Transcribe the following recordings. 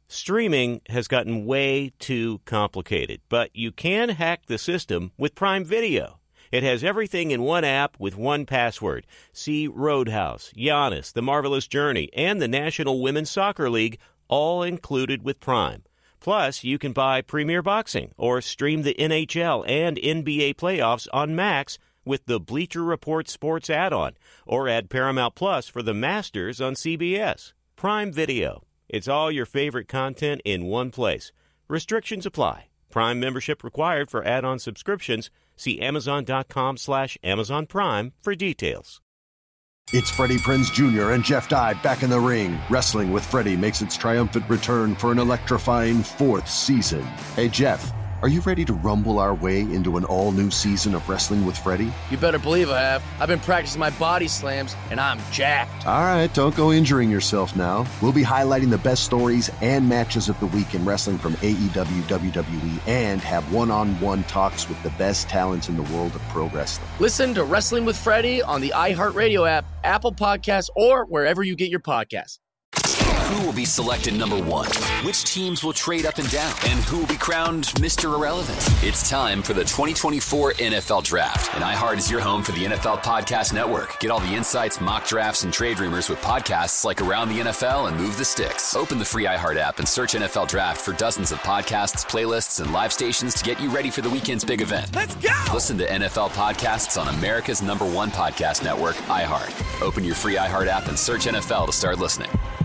Streaming has gotten way too complicated, but you can hack the system with Prime Video. It has everything in one app with one password. See Roadhouse, Giannis, The Marvelous Journey, and the National Women's Soccer League, all included with Prime. Plus, you can buy Premier Boxing or stream the NHL and NBA playoffs on Max with the Bleacher Report Sports add-on, or add Paramount Plus for the Masters on CBS. Prime Video. It's all your favorite content in one place. Restrictions apply. Prime membership required for add-on subscriptions. See Amazon.com/Amazon Prime for details. It's Freddie Prinze Jr. and Jeff Dye back in the ring. Wrestling with Freddie makes its triumphant return for an electrifying 4th season. Hey, Jeff, are you ready to rumble our way into an all-new season of Wrestling with Freddie? You better believe I have. I've been practicing my body slams, and I'm jacked. All right, don't go injuring yourself now. We'll be highlighting the best stories and matches of the week in wrestling from AEW, WWE, and have one-on-one talks with the best talents in the world of pro wrestling. Listen to Wrestling with Freddie on the iHeartRadio app, Apple Podcasts, or wherever you get your podcasts. Who will be selected number 1? Which teams will trade up and down? And who will be crowned Mr. Irrelevant? It's time for the 2024 NFL Draft. And iHeart is your home for the NFL Podcast Network. Get all the insights, mock drafts, and trade rumors with podcasts like Around the NFL and Move the Sticks. Open the free iHeart app and search NFL Draft for dozens of podcasts, playlists, and live stations to get you ready for the weekend's big event. Let's go! Listen to NFL podcasts on America's #1 podcast network, iHeart. Open your free iHeart app and search NFL to start listening.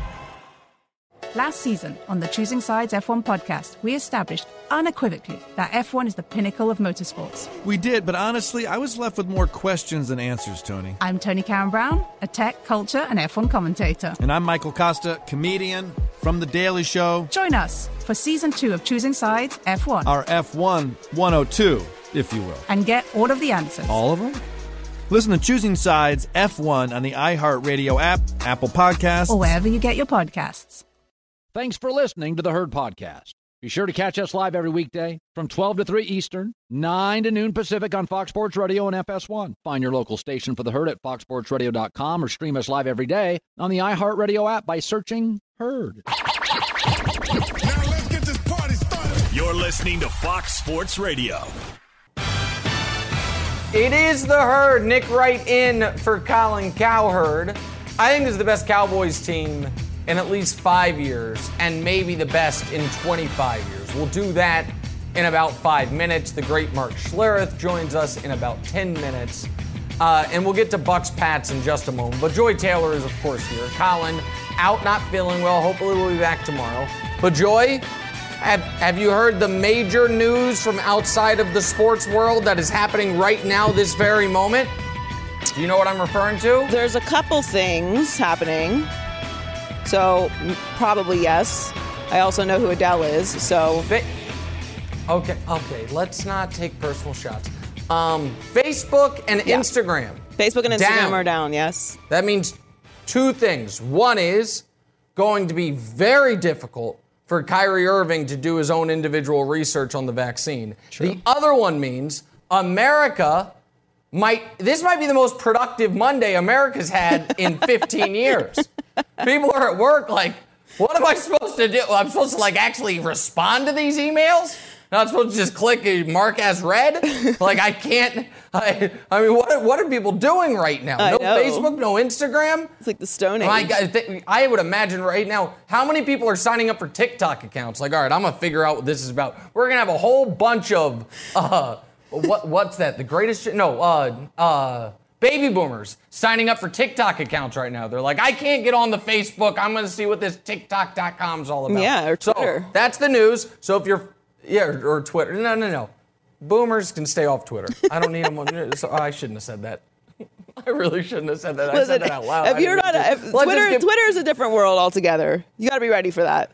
Last season, on the Choosing Sides F1 podcast, we established unequivocally that F1 is the pinnacle of motorsports. We did, but honestly, I was left with more questions than answers, Tony. I'm Tony Karen Brown, a tech, culture, and F1 commentator. And I'm Michael Costa, comedian from The Daily Show. Join us for Season 2 of Choosing Sides F1. Our F1 102, if you will. And get all of the answers. All of them? Listen to Choosing Sides F1 on the iHeartRadio app, Apple Podcasts, or wherever you get your podcasts. Thanks for listening to the Herd Podcast. Be sure to catch us live every weekday from 12 to 3 Eastern, 9 to noon Pacific on Fox Sports Radio and FS1. Find your local station for the Herd at foxsportsradio.com or stream us live every day on the iHeartRadio app by searching Herd. Now let's get this party started. You're listening to Fox Sports Radio. It is the Herd. Nick Wright in for Colin Cowherd. I think this is the best Cowboys team in at least 5 years, and maybe the best in 25 years. We'll do that in about 5 minutes. The great Mark Schlereth joins us in about 10 minutes. And we'll get to Bucks Pats in just a moment. But Joy Taylor is, of course, here. Colin, out not feeling well. Hopefully we'll be back tomorrow. But Joy, have you heard the major news from outside of the sports world that is happening right now, this very moment? Do you know what I'm referring to? There's a couple things happening. So, probably yes. I also know who Adele is, so... Okay, let's not take personal shots. Facebook and Instagram. Facebook and Instagram are down, yes. That means 2 things. One is going to be very difficult for Kyrie Irving to do his own individual research on the vaccine. True. The other one means America this might be the most productive Monday America's had in 15 years. People are at work like, what am I supposed to do? I'm supposed to actually respond to these emails? Not supposed to just click mark as read? I can't. I mean, what are people doing right now? No Facebook, no Instagram? It's like the Stone Age. I would imagine right now, how many people are signing up for TikTok accounts? All right, I'm going to figure out what this is about. We're going to have a whole bunch of, what's that? The greatest, baby boomers signing up for TikTok accounts right now. They're like, I can't get on the Facebook. I'm going to see what this TikTok.com is all about. Yeah, or Twitter. So that's the news. So if you're, or Twitter. No. Boomers can stay off Twitter. I don't need them on. So I shouldn't have said that. I really shouldn't have said that. I said that out loud. If you're not, Twitter is a different world altogether. You got to be ready for that.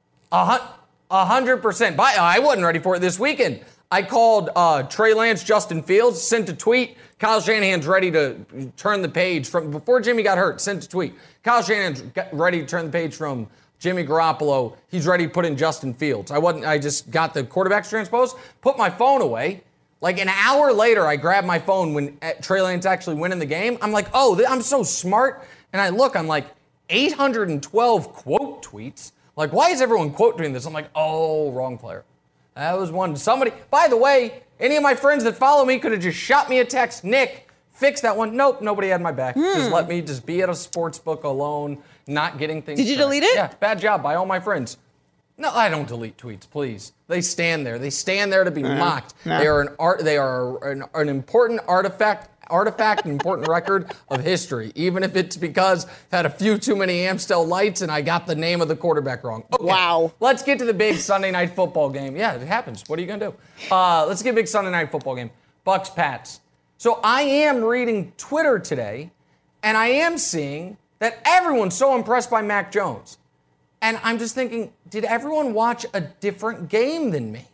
100%. I wasn't ready for it this weekend. I called Trey Lance, Justin Fields, sent a tweet. Kyle Shanahan's ready to turn the page from before Jimmy got hurt. Sent a tweet. Kyle Shanahan's ready to turn the page from Jimmy Garoppolo. He's ready to put in Justin Fields. I just got the quarterbacks transposed, put my phone away. An hour later, I grabbed my phone when Trey Lance actually winning the game. I'm like, oh, I'm so smart. And I look, I'm like, 812 quote tweets, Like, why is everyone quoting this? I'm like, oh, wrong player. That was one. Somebody, by the way, any of my friends that follow me could have just shot me a text. Nick, fix that one. Nope, nobody had my back. Just let me just be at a sports book alone, not getting things. Did you delete it? Yeah, bad job by all my friends. No, I don't delete tweets, please. They stand there. They stand there to be mocked. No. They are an important artifact, an important record of history, even if it's because I've had a few too many Amstel Lights and I got the name of the quarterback wrong. Okay, wow. Let's get to the big Sunday night football game. Yeah, it happens. What are you going to do? Let's get a big Sunday night football game. Bucks, Pats. So I am reading Twitter today, and I am seeing that everyone's so impressed by Mac Jones. And I'm just thinking, did everyone watch a different game than me?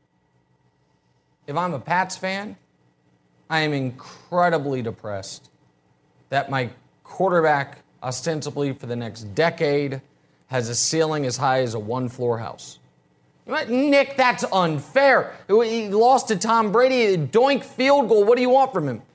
If I'm a Pats fan, I am incredibly depressed that my quarterback, ostensibly for the next decade, has a ceiling as high as a one-floor house. Nick, that's unfair. He lost to Tom Brady, a doink field goal. What do you want from him?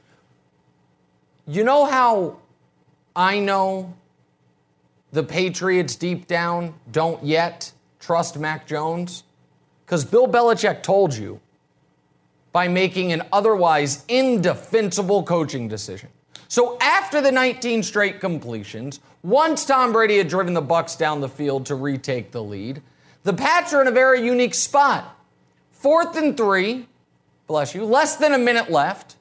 You know how I know the Patriots deep down don't yet trust Mac Jones? Because Bill Belichick told you by making an otherwise indefensible coaching decision. So after the 19 straight completions, once Tom Brady had driven the Bucs down the field to retake the lead, the Pats are in a very unique spot. 4th and 3, bless you, less than a minute left.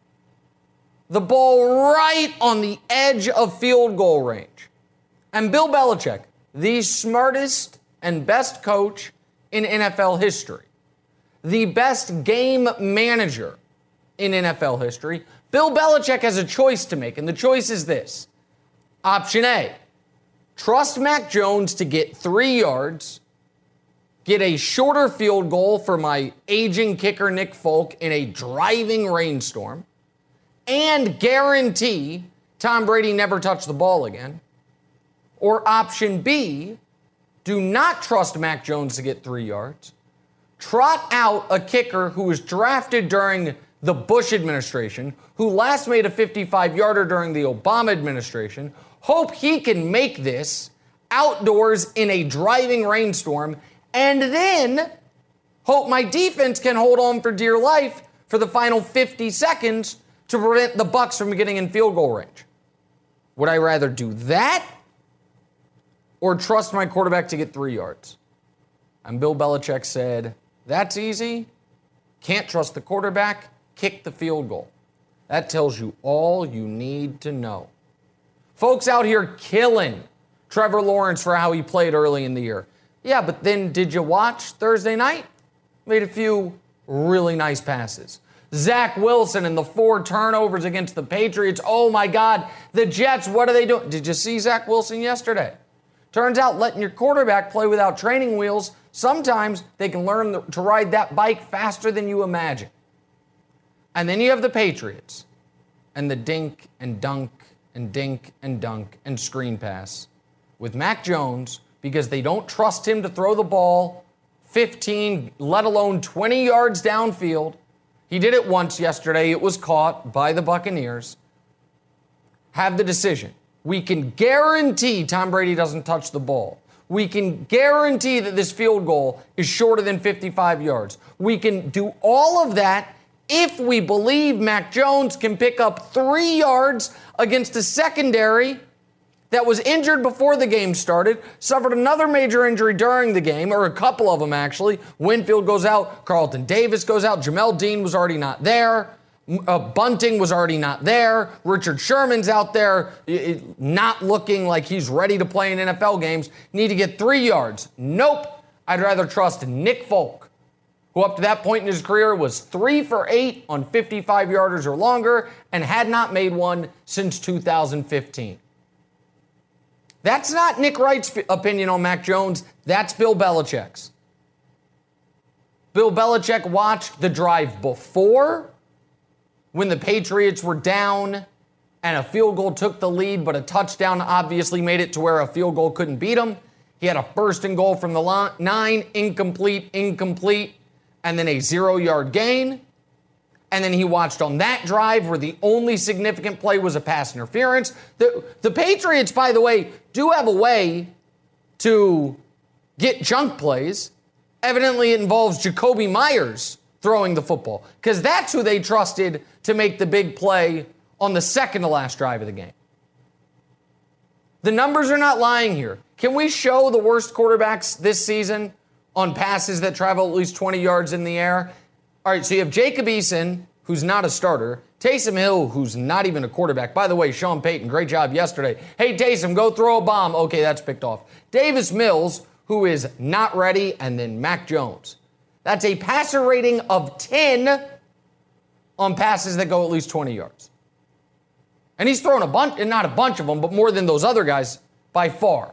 The ball right on the edge of field goal range. And Bill Belichick, the smartest and best coach in NFL history, the best game manager in NFL history, Bill Belichick has a choice to make, and the choice is this. Option A, trust Mac Jones to get 3 yards, get a shorter field goal for my aging kicker Nick Folk in a driving rainstorm, and guarantee Tom Brady never touched the ball again. Or option B, do not trust Mac Jones to get 3 yards. Trot out a kicker who was drafted during the Bush administration, who last made a 55-yarder during the Obama administration. Hope he can make this outdoors in a driving rainstorm, and then hope my defense can hold on for dear life for the final 50 seconds to prevent the Bucs from getting in field goal range. Would I rather do that or trust my quarterback to get 3 yards? And Bill Belichick said, that's easy. Can't trust the quarterback. Kick the field goal. That tells you all you need to know. Folks out here killing Trevor Lawrence for how he played early in the year. Yeah, but then did you watch Thursday night? Made a few really nice passes. Zach Wilson and the 4 turnovers against the Patriots. Oh my God, the Jets, what are they doing? Did you see Zach Wilson yesterday? Turns out letting your quarterback play without training wheels, sometimes they can learn to ride that bike faster than you imagine. And then you have the Patriots and the dink and dunk and dink and dunk and screen pass with Mac Jones because they don't trust him to throw the ball 15, let alone 20 yards downfield. He did it once yesterday. It was caught by the Buccaneers. Have the decision. We can guarantee Tom Brady doesn't touch the ball. We can guarantee that this field goal is shorter than 55 yards. We can do all of that if we believe Mac Jones can pick up 3 yards against a secondary that was injured before the game started, suffered another major injury during the game, or a couple of them actually. Winfield goes out, Carlton Davis goes out, Jamel Dean was already not there. Bunting was already not there. Richard Sherman's out there not looking like he's ready to play in NFL games. Need to get 3 yards. Nope. I'd rather trust Nick Folk, who up to that point in his career was 3 for 8 on 55-yarders or longer and had not made one since 2015. That's not Nick Wright's opinion on Mac Jones. That's Bill Belichick's. Bill Belichick watched the drive before, when the Patriots were down and a field goal took the lead, but a touchdown obviously made it to where a field goal couldn't beat them. He had a 1st and goal from the 9, incomplete, and then a 0-yard gain. And then he watched on that drive where the only significant play was a pass interference. The Patriots, by the way, do have a way to get junk plays. Evidently, it involves Jacoby Myers throwing the football because that's who they trusted to make the big play on the second to last drive of the game. The numbers are not lying here. Can we show the worst quarterbacks this season on passes that travel at least 20 yards in the air? All right, so you have Jacob Eason, who's not a starter. Taysom Hill, who's not even a quarterback. By the way, Sean Payton, great job yesterday. Hey, Taysom, go throw a bomb. Okay, that's picked off. Davis Mills, who is not ready, and then Mac Jones. That's a passer rating of 10 on passes that go at least 20 yards. And he's thrown a bunch, and not a bunch of them, but more than those other guys by far.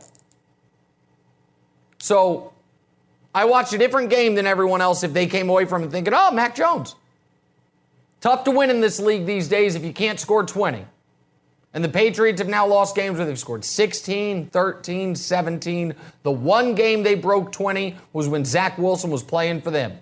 So I watched a different game than everyone else if they came away from it thinking, oh, Mac Jones. Tough to win in this league these days if you can't score 20. And the Patriots have now lost games where they've scored 16, 13, 17. The one game they broke 20 was when Zach Wilson was playing for them.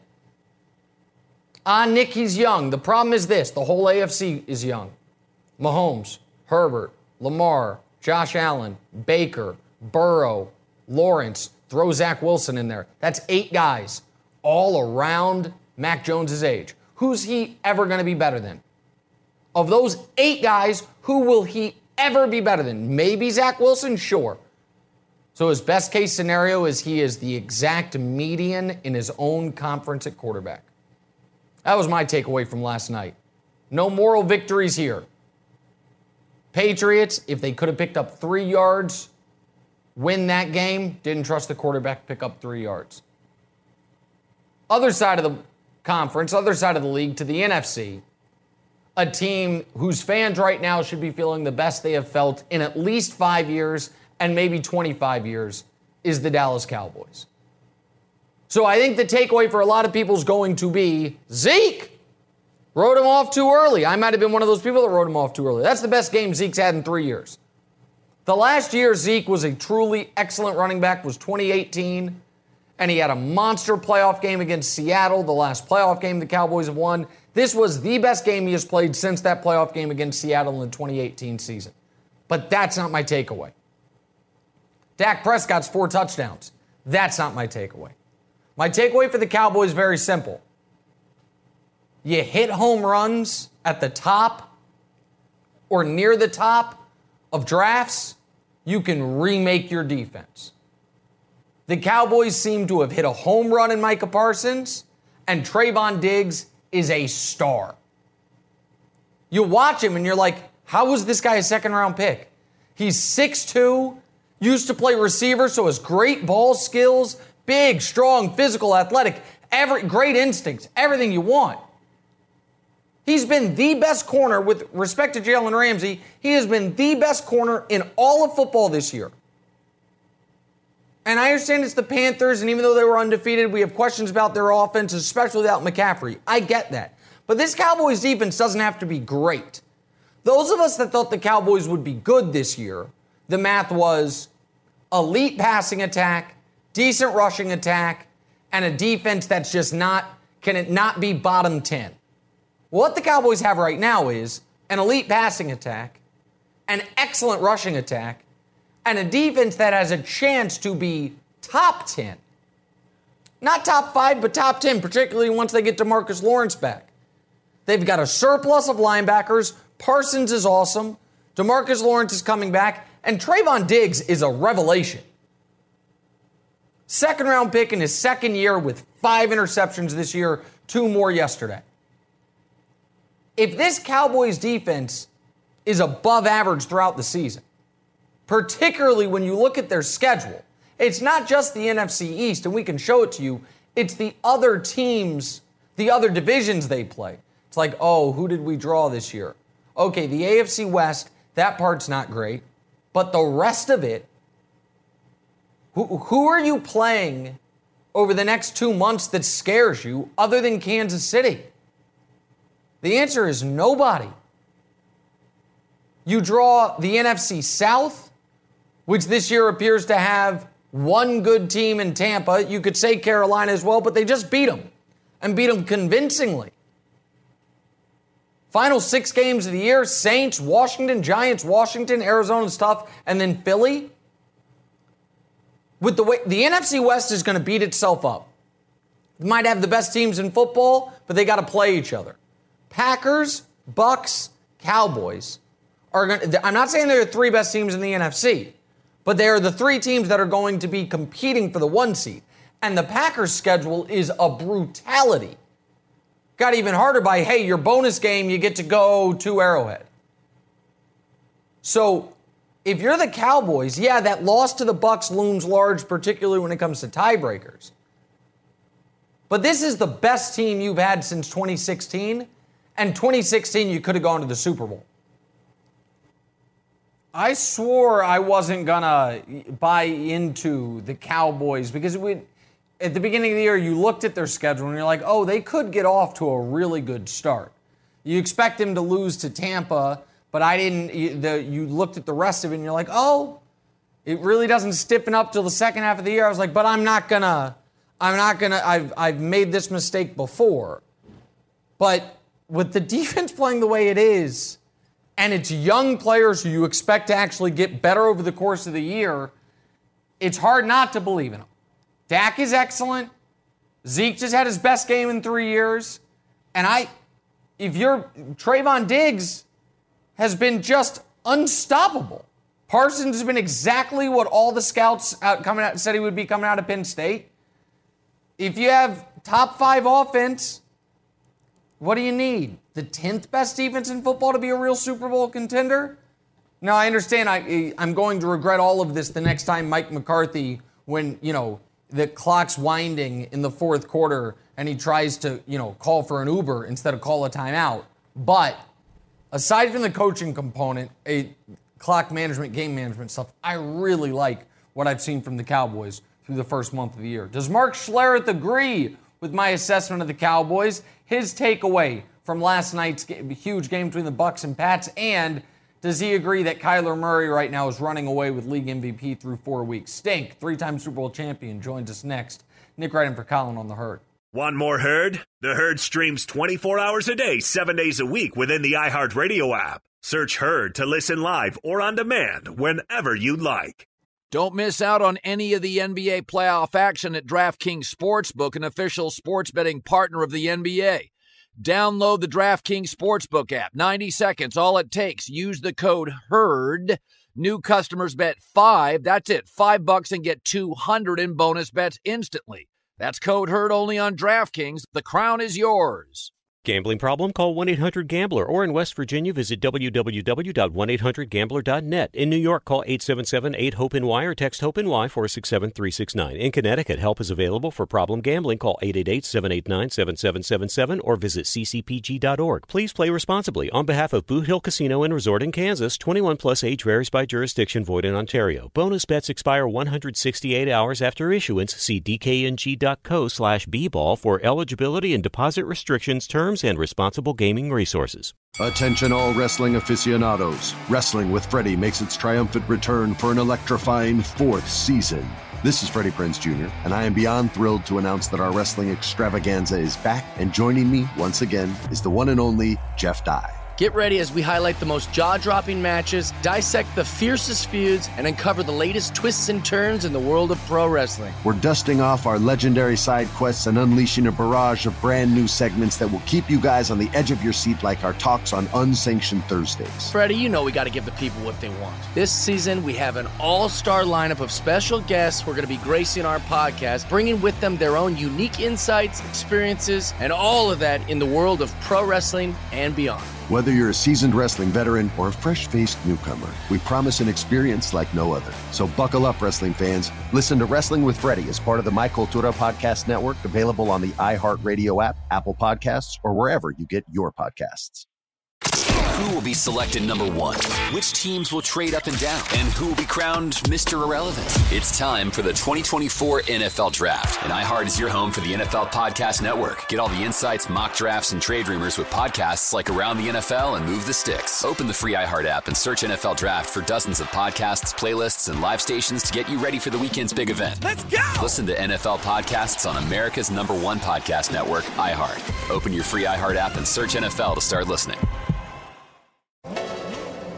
Nick, he's young. The problem is this. The whole AFC is young. Mahomes, Herbert, Lamar, Josh Allen, Baker, Burrow, Lawrence. Throw Zach Wilson in there. That's 8 guys all around Mac Jones' age. Who's he ever going to be better than? Of those 8 guys, who will he ever be better than? Maybe Zach Wilson? Sure. So his best case scenario is he is the exact median in his own conference at quarterback. That was my takeaway from last night. No moral victories here. Patriots, if they could have picked up 3 yards, win that game, didn't trust the quarterback to pick up 3 yards. Other side of the conference, other side of the league, to the NFC, a team whose fans right now should be feeling the best they have felt in at least 5 years and maybe 25 years is the Dallas Cowboys. So I think the takeaway for a lot of people is going to be Zeke. Wrote him off too early. I might have been one of those people that wrote him off too early. That's the best game Zeke's had in 3 years. The last year Zeke was a truly excellent running back was 2018, and he had a monster playoff game against Seattle, the last playoff game the Cowboys have won. This was the best game he has played since that playoff game against Seattle in the 2018 season. But that's not my takeaway. Dak Prescott's 4 touchdowns. That's not my takeaway. My takeaway for the Cowboys is very simple. You hit home runs at the top or near the top of drafts, you can remake your defense. The Cowboys seem to have hit a home run in Micah Parsons, and Trayvon Diggs is a star. You watch him and you're like, how was this guy a second-round pick? He's 6'2", used to play receiver, so has great ball skills, big, strong, physical, athletic, great instincts, everything you want. He's been the best corner, with respect to Jalen Ramsey, he has been the best corner in all of football this year. And I understand it's the Panthers, and even though they were undefeated, we have questions about their offense, especially without McCaffrey. I get that. But this Cowboys defense doesn't have to be great. Those of us that thought the Cowboys would be good this year, the math was elite passing attack, decent rushing attack, and a defense that's just can it not be bottom 10? What the Cowboys have right now is an elite passing attack, an excellent rushing attack, and a defense that has a chance to be top 10. Not top 5, but top 10, particularly once they get DeMarcus Lawrence back. They've got a surplus of linebackers. Parsons is awesome. DeMarcus Lawrence is coming back. And Trayvon Diggs is a revelation. Second-round pick in his second year with 5 interceptions this year, 2 more yesterday. If this Cowboys defense is above average throughout the season, particularly when you look at their schedule, it's not just the NFC East, and we can show it to you, it's the other teams, the other divisions they play. It's like, oh, who did we draw this year? Okay, the AFC West, that part's not great, but the rest of it, who are you playing over the next 2 months that scares you other than Kansas City? The answer is nobody. You draw the NFC South, which this year appears to have one good team in Tampa. You could say Carolina as well, but they just beat them, and beat them convincingly. Final 6 games of the year, Saints, Washington, Giants, Washington, Arizona's tough, and then Philly. with the way the NFC West is going to beat itself up. It might have the best teams in football, but they got to play each other. Packers, Bucks, Cowboys are going to, I'm not saying they're the three best teams in the NFC, but they are the three teams that are going to be competing for the 1 seed. And the Packers' schedule is a brutality. Got even harder by, hey, your bonus game, you get to go to Arrowhead. So if you're the Cowboys, yeah, that loss to the Bucks looms large, particularly when it comes to tiebreakers. But this is the best team you've had since 2016. And 2016, you could have gone to the Super Bowl. I swore I wasn't going to buy into the Cowboys because at the beginning of the year, you looked at their schedule and you're like, oh, they could get off to a really good start. You expect them to lose to Tampa, but I didn't. You looked at the rest of it and you're like, oh, it really doesn't stiffen up till the second half of the year. I was like, but I'm not gonna, I've made this mistake before. But with the defense playing the way it is, and it's young players who you expect to actually get better over the course of the year, it's hard not to believe in them. Dak is excellent. Zeke just had his best game in 3 years. And if you're Trayvon Diggs has been just unstoppable. Parsons has been exactly what all the scouts coming out said he would be coming out of Penn State. If you have top 5 offense, what do you need? The 10th best defense in football to be a real Super Bowl contender? Now, I understand I'm going to regret all of this the next time Mike McCarthy, when, the clock's winding in the fourth quarter and he tries to, call for an Uber instead of call a timeout. But aside from the coaching component, clock management, game management stuff, I really like what I've seen from the Cowboys through the first month of the year. Does Mark Schlereth agree with my assessment of the Cowboys? His takeaway from last night's huge game between the Bucs and Pats, and does he agree that Kyler Murray right now is running away with league MVP through 4 weeks? Stink, 3-time Super Bowl champion, joins us next. Nick Wright in for Colin on The Herd. Want more Herd? The Herd streams 24 hours a day, 7 days a week within the iHeartRadio app. Search Herd to listen live or on demand whenever you like. Don't miss out on any of the NBA playoff action at DraftKings Sportsbook, an official sports betting partner of the NBA. Download the DraftKings Sportsbook app. 90 seconds, all it takes. Use the code HERD. New customers bet $5. That's it, $5 and get $200 in bonus bets instantly. That's code HERD only on DraftKings. The crown is yours. Gambling problem? Call 1-800-GAMBLER. Or in West Virginia, visit www.1800gambler.net. In New York, call 877-8-HOPE-NY or text HOPE-NY 467-369. In Connecticut, help is available for problem gambling. Call 888-789-7777 or visit ccpg.org. Please play responsibly. On behalf of Boot Hill Casino and Resort in Kansas, 21 plus age varies by jurisdiction, void in Ontario. Bonus bets expire 168 hours after issuance. See dkng.co/bball for eligibility and deposit restrictions, terms, and responsible gaming resources. Attention all wrestling aficionados. Wrestling with Freddie makes its triumphant return for an electrifying 4th season. This is Freddie Prinze Jr., and I am beyond thrilled to announce that our wrestling extravaganza is back, and joining me once again is the one and only Jeff Dye. Get ready as we highlight the most jaw-dropping matches, dissect the fiercest feuds, and uncover the latest twists and turns in the world of pro wrestling. We're dusting off our legendary side quests and unleashing a barrage of brand new segments that will keep you guys on the edge of your seat, like our talks on Unsanctioned Thursdays. Freddie, you know we got to give the people what they want. This season, we have an all-star lineup of special guests who are going to be gracing our podcast, bringing with them their own unique insights, experiences, and all of that in the world of pro wrestling and beyond. Whether you're a seasoned wrestling veteran or a fresh-faced newcomer, we promise an experience like no other. So buckle up, wrestling fans. Listen to Wrestling with Freddie as part of the My Cultura Podcast Network, available on the iHeartRadio app, Apple Podcasts, or wherever you get your podcasts. Who will be selected number 1? Which teams will trade up and down? And who will be crowned Mr. Irrelevant? It's time for the 2024 NFL Draft. And iHeart is your home for the NFL Podcast Network. Get all the insights, mock drafts, and trade rumors with podcasts like Around the NFL and Move the Sticks. Open the free iHeart app and search NFL Draft for dozens of podcasts, playlists, and live stations to get you ready for the weekend's big event. Let's go! Listen to NFL podcasts on America's #1 podcast network, iHeart. Open your free iHeart app and search NFL to start listening.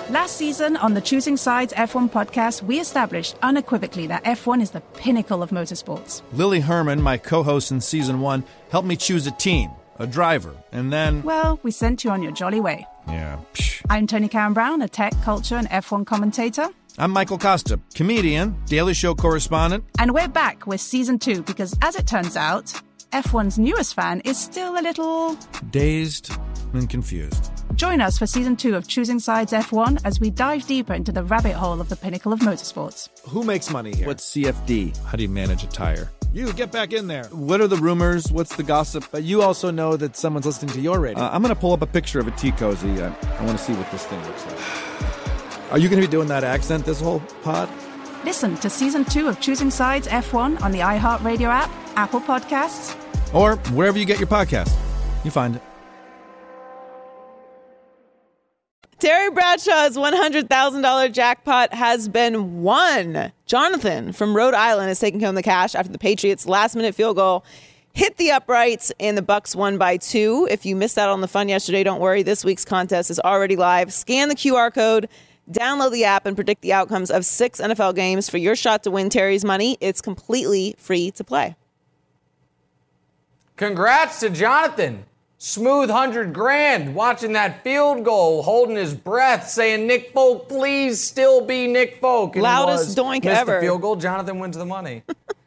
Last season on the Choosing Sides F1 podcast, we established unequivocally that F1 is the pinnacle of motorsports. Lily Herman, my co-host in Season 1, helped me choose a team, a driver, and then... Well, we sent you on your jolly way. Yeah, I'm Tony Karen Brown, a tech, culture, and F1 commentator. I'm Michael Costa, comedian, Daily Show correspondent. And we're back with Season 2 because, as it turns out, F1's newest fan is still a little... dazed and confused. Join us for Season 2 of Choosing Sides F1 as we dive deeper into the rabbit hole of the pinnacle of motorsports. Who makes money here? What's CFD? How do you manage a tire? You, get back in there. What are the rumors? What's the gossip? But you also know that someone's listening to your radio. I'm going to pull up a picture of a tea cozy. I want to see what this thing looks like. Are you going to be doing that accent this whole pod? Listen to Season 2 of Choosing Sides F1 on the iHeartRadio app, Apple Podcasts, or wherever you get your podcast. You find it. Terry Bradshaw's $100,000 jackpot has been won. Jonathan from Rhode Island is taking home the cash after the Patriots' last-minute field goal hit the uprights and the Bucs won by 2. If you missed out on the fun yesterday, don't worry. This week's contest is already live. Scan the QR code, download the app, and predict the outcomes of 6 NFL games for your shot to win Terry's money. It's completely free to play. Congrats to Jonathan. Smooth $100,000, watching that field goal, holding his breath, saying, Nick Folk, please still be Nick Folk. And loudest doink missed ever. The field goal, Jonathan wins the money.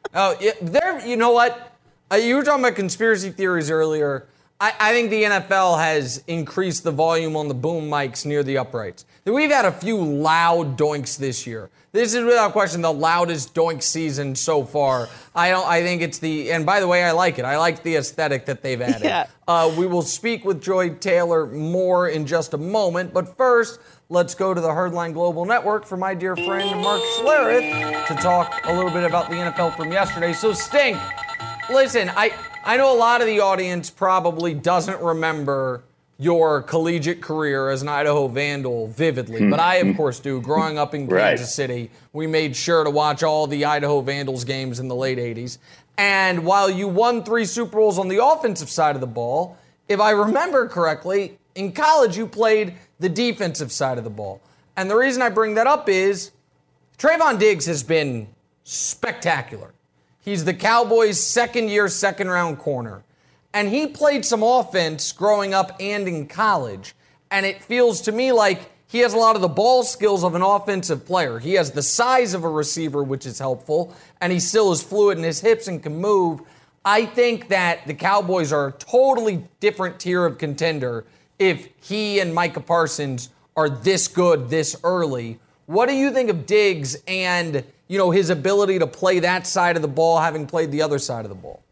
You know what? You were talking about conspiracy theories earlier. I think the NFL has increased the volume on the boom mics near the uprights. We've had a few loud doinks this year. This is without question the loudest doink season so far. I think it's and by the way, I like it. I like the aesthetic that they've added. Yeah. We will speak with Joy Taylor more in just a moment. But first, let's go to the Herdline Global Network for my dear friend Mark Schlereth to talk a little bit about the NFL from yesterday. So, Stink, listen, I know a lot of the audience probably doesn't remember your collegiate career as an Idaho Vandal vividly, but I, of course, do. Growing up in Kansas City, we made sure to watch all the Idaho Vandals games in the late 80s. And while you won 3 Super Bowls on the offensive side of the ball, if I remember correctly, in college you played the defensive side of the ball. And the reason I bring that up is Trayvon Diggs has been spectacular. He's the Cowboys' second-year, second-round corner. And he played some offense growing up and in college. And it feels to me like he has a lot of the ball skills of an offensive player. He has the size of a receiver, which is helpful. And he still is fluid in his hips and can move. I think that the Cowboys are a totally different tier of contender if he and Micah Parsons are this good this early. What do you think of Diggs and, his ability to play that side of the ball, having played the other side of the ball?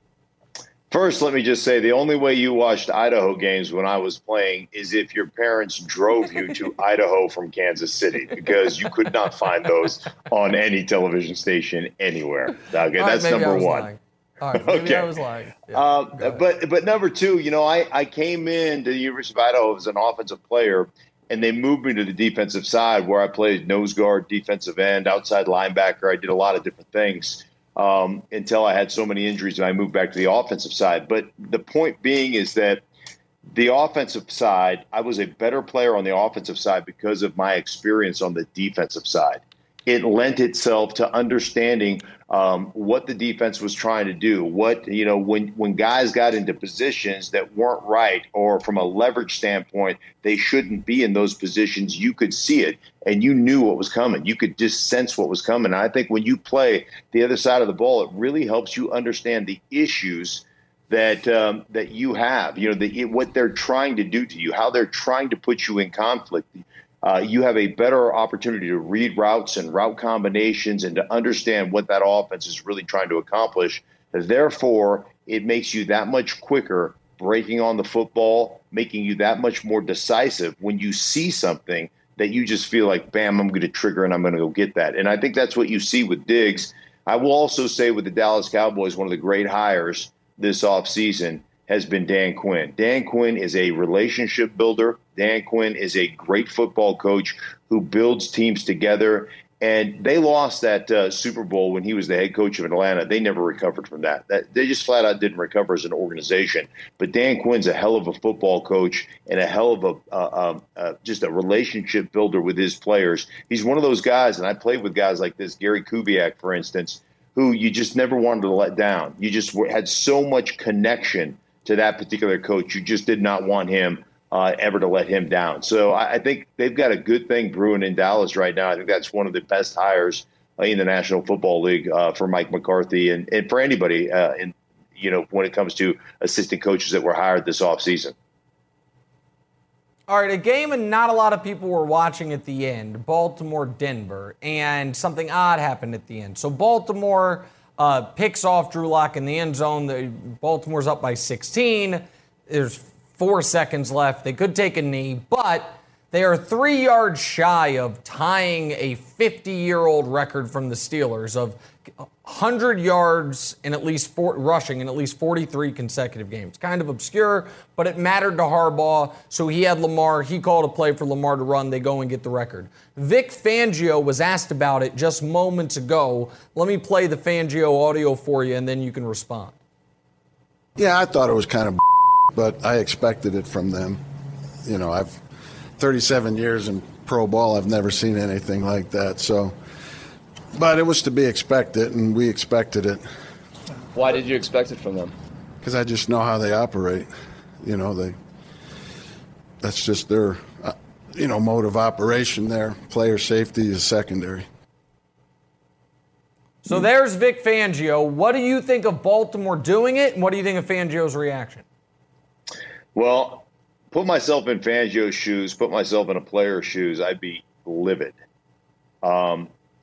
First, let me just say the only way you watched Idaho games when I was playing is if your parents drove you to Idaho from Kansas City, because you could not find those on any television station anywhere. Okay, that's number one. All right, maybe I was lying. Yeah, but number two, I came into the University of Idaho as an offensive player, and they moved me to the defensive side where I played nose guard, defensive end, outside linebacker. I did a lot of different things. Until I had so many injuries and I moved back to the offensive side. But the point being is that the offensive side, I was a better player on the offensive side because of my experience on the defensive side. It lent itself to understanding what the defense was trying to do. When guys got into positions that weren't right, or from a leverage standpoint, they shouldn't be in those positions, you could see it and you knew what was coming. You could just sense what was coming. And I think when you play the other side of the ball, it really helps you understand the issues that you have, what they're trying to do to you, how they're trying to put you in conflict. You have a better opportunity to read routes and route combinations and to understand what that offense is really trying to accomplish. Therefore, it makes you that much quicker breaking on the football, making you that much more decisive when you see something that you just feel like, bam, I'm going to trigger and I'm going to go get that. And I think that's what you see with Diggs. I will also say with the Dallas Cowboys, one of the great hires this offseason has been Dan Quinn. Dan Quinn is a relationship builder. Dan Quinn is a great football coach who builds teams together. And they lost that Super Bowl when he was the head coach of Atlanta. They never recovered from that. They just flat out didn't recover as an organization. But Dan Quinn's a hell of a football coach and a hell of just a relationship builder with his players. He's one of those guys, and I played with guys like this, Gary Kubiak, for instance, who you just never wanted to let down. You just had so much connection to that particular coach. You just did not want him ever to let him down. So I think they've got a good thing brewing in Dallas right now. I think that's one of the best hires in the National Football League for Mike McCarthy and for anybody when it comes to assistant coaches that were hired this offseason. All right, a game and not a lot of people were watching at the end, Baltimore-Denver, and something odd happened at the end. So Baltimore picks off Drew Lock in the end zone. Baltimore's up by 16. There's 4 seconds left. They could take a knee, but they are 3 yards shy of tying a 50-year-old record from the Steelers of 100 yards in at least rushing in at least 43 consecutive games. Kind of obscure, but it mattered to Harbaugh, so he had Lamar. He called a play for Lamar to run. They go and get the record. Vic Fangio was asked about it just moments ago. Let me play the Fangio audio for you, and then you can respond. Yeah, I thought it was kind of but I expected it from them. I've 37 years in pro ball. I've never seen anything like that. So, but it was to be expected, and we expected it. Why did you expect it from them? Because I just know how they operate. That's just their, mode of operation there. Player safety is secondary. So there's Vic Fangio. What do you think of Baltimore doing it, and what do you think of Fangio's reaction? Well, put myself in Fangio's shoes, put myself in a player's shoes, I'd be livid. I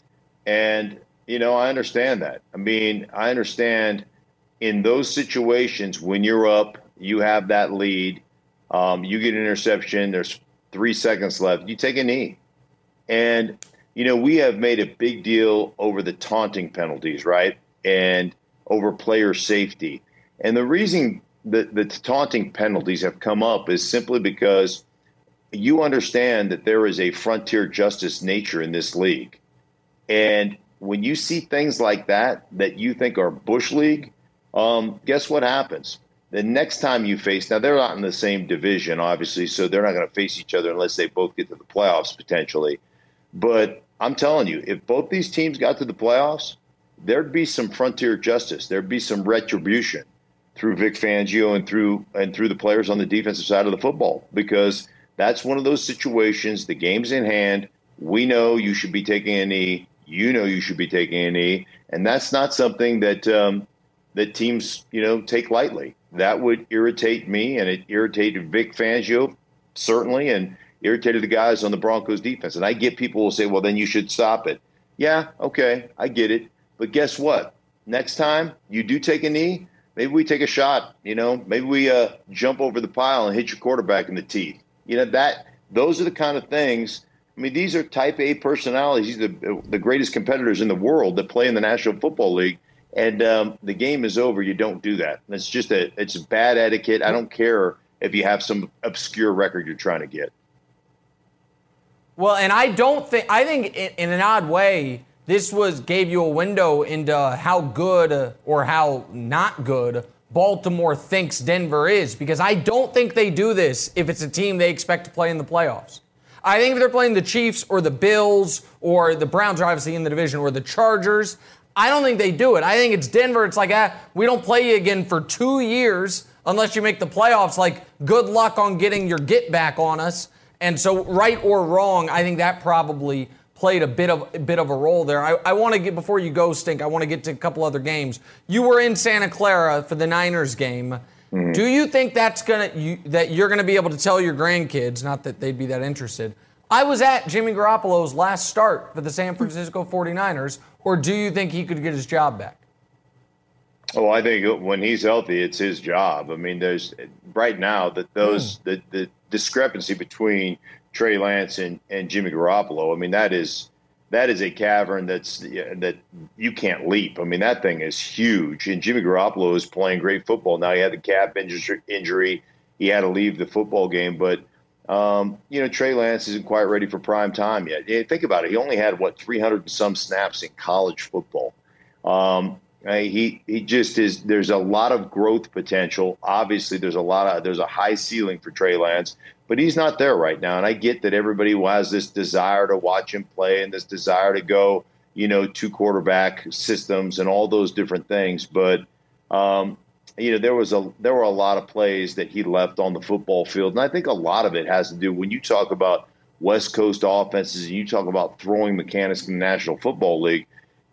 understand that. I understand in those situations when you're up, you have that lead, you get an interception, there's 3 seconds left, you take a knee. And, we have made a big deal over the taunting penalties, right? And over player safety. And the reason the taunting penalties have come up is simply because you understand that there is a frontier justice nature in this league. And when you see things like that you think are Bush League, guess what happens? The next time you face, now they're not in the same division, obviously, so they're not going to face each other unless they both get to the playoffs potentially. But I'm telling you, if both these teams got to the playoffs, there'd be some frontier justice. There'd be some retribution through Vic Fangio and through the players on the defensive side of the football, because that's one of those situations. The game's in hand. We know you should be taking a knee. You know you should be taking a knee, and that's not something that that teams take lightly. That would irritate me, and it irritated Vic Fangio certainly, and irritated the guys on the Broncos defense. And I get people will say, well, then you should stop it. Yeah, okay, I get it, but guess what? Next time you do take a knee, maybe we take a shot, maybe we jump over the pile and hit your quarterback in the teeth. Those are the kind of things. These are type A personalities. These are the greatest competitors in the world that play in the National Football League. And the game is over. You don't do that. It's just it's bad etiquette. I don't care if you have some obscure record you're trying to get. Well, and I think in an odd way, this gave you a window into how good or how not good Baltimore thinks Denver is, because I don't think they do this if it's a team they expect to play in the playoffs. I think if they're playing the Chiefs or the Bills or the Browns are obviously in the division or the Chargers, I don't think they do it. I think it's Denver. It's like, we don't play you again for 2 years unless you make the playoffs. Like, good luck on getting your get back on us. And so, right or wrong, I think that probably played a bit of a role there. I want to get, before you go, Stink, I want to get to a couple other games. You were in Santa Clara for the Niners game. Mm-hmm. Do you think that you're going to be able to tell your grandkids, not that they'd be that interested, I was at Jimmy Garoppolo's last start for the San Francisco 49ers, or do you think he could get his job back? Oh, I think when he's healthy, it's his job. there's right now that the discrepancy between Trey Lance and Jimmy Garoppolo, that is a cavern that you can't leap. That thing is huge. And Jimmy Garoppolo is playing great football. Now he had the calf injury. He had to leave the football game. But, Trey Lance isn't quite ready for prime time yet. Think about it. He only had 300 and some snaps in college football. He just is. There's a lot of growth potential. Obviously, there's a high ceiling for Trey Lance, but he's not there right now. And I get that everybody has this desire to watch him play and this desire to go, two quarterback systems and all those different things. But there were a lot of plays that he left on the football field, and I think a lot of it has to do when you talk about West Coast offenses and you talk about throwing mechanics in the National Football League.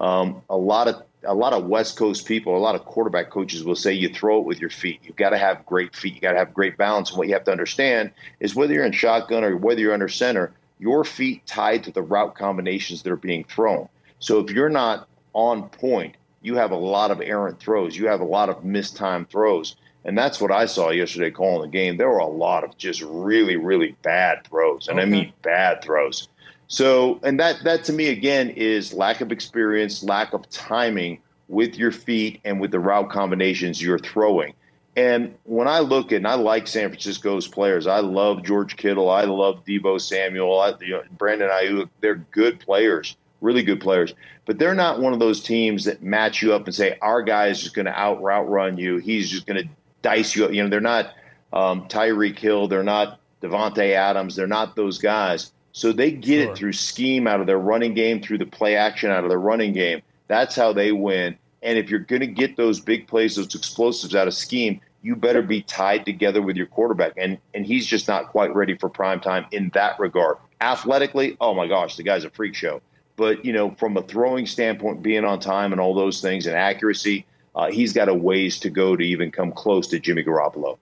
A lot of West Coast people, a lot of quarterback coaches will say you throw it with your feet. You've got to have great feet. You got to have great balance. And what you have to understand is whether you're in shotgun or whether you're under center, your feet tied to the route combinations that are being thrown. So if you're not on point, you have a lot of errant throws. You have a lot of mistimed throws. And that's what I saw yesterday calling the game. There were a lot of just really, really bad throws. And I mean bad throws. So, and that to me, again, is lack of experience, lack of timing with your feet and with the route combinations you're throwing. And when I look at, and I like San Francisco's players, I love George Kittle, I love Deebo Samuel, Brandon Ayuk. They're good players, really good players. But they're not one of those teams that match you up and say, our guy is just going to out-route run you. He's just going to dice you up. They're not Tyreek Hill. They're not Devontae Adams. They're not those guys. So they get it through scheme out of their running game, through the play action out of their running game. That's how they win. And if you're going to get those big plays, those explosives out of scheme, you better be tied together with your quarterback. And he's just not quite ready for prime time in that regard. Athletically, oh my gosh, the guy's a freak show. But, from a throwing standpoint, being on time and all those things and accuracy, he's got a ways to go to even come close to Jimmy Garoppolo.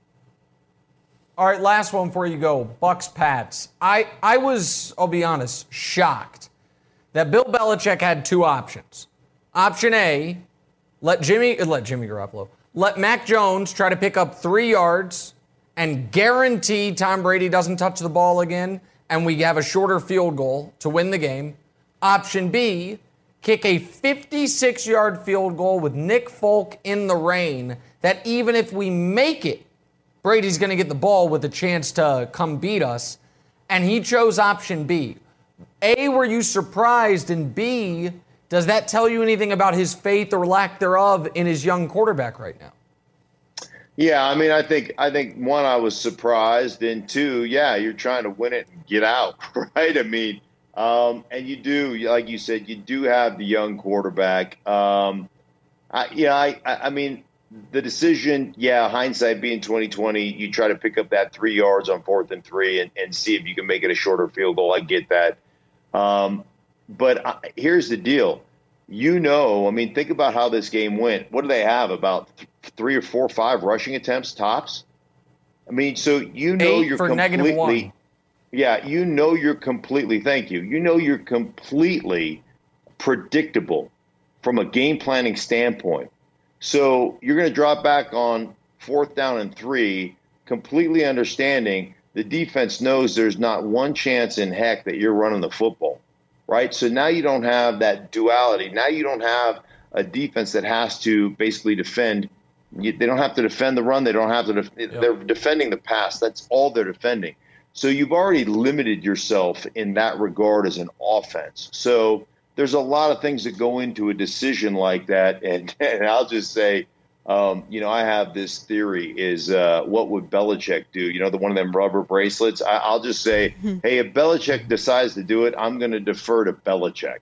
All right, last one before you go. Bucks Pats. I was, I'll be honest, shocked that Bill Belichick had two options. Option A, let Mac Jones try to pick up 3 yards and guarantee Tom Brady doesn't touch the ball again and we have a shorter field goal to win the game. Option B, kick a 56-yard field goal with Nick Folk in the rain that even if we make it, Brady's going to get the ball with a chance to come beat us. And he chose option B. A, were you surprised? And B, does that tell you anything about his faith or lack thereof in his young quarterback right now? Yeah, I mean, I think one, I was surprised, and two, yeah, you're trying to win it and get out, right? I mean, and you do, like you said, you do have the young quarterback. I mean, the decision, hindsight being 2020, you try to pick up that 3 yards on 4th and 3 and see if you can make it a shorter field goal. I get that. But here's the deal. I mean, think about how this game went. What do they have? About 3 or 4 or 5 rushing attempts tops? I mean, so you're completely – yeah, you're completely – thank you. You're completely predictable from a game planning standpoint. So you're going to drop back on 4th down and 3, completely understanding the defense knows there's not one chance in heck that you're running the football, right? So now you don't have that duality. Now you don't have a defense that has to basically defend. They don't have to defend the run. They don't have to. They're defending the pass. That's all they're defending. So you've already limited yourself in that regard as an offense. So there's a lot of things that go into a decision like that. And I'll just say, I have this theory is what would Belichick do? The one of them rubber bracelets. I'll just say, hey, if Belichick decides to do it, I'm going to defer to Belichick.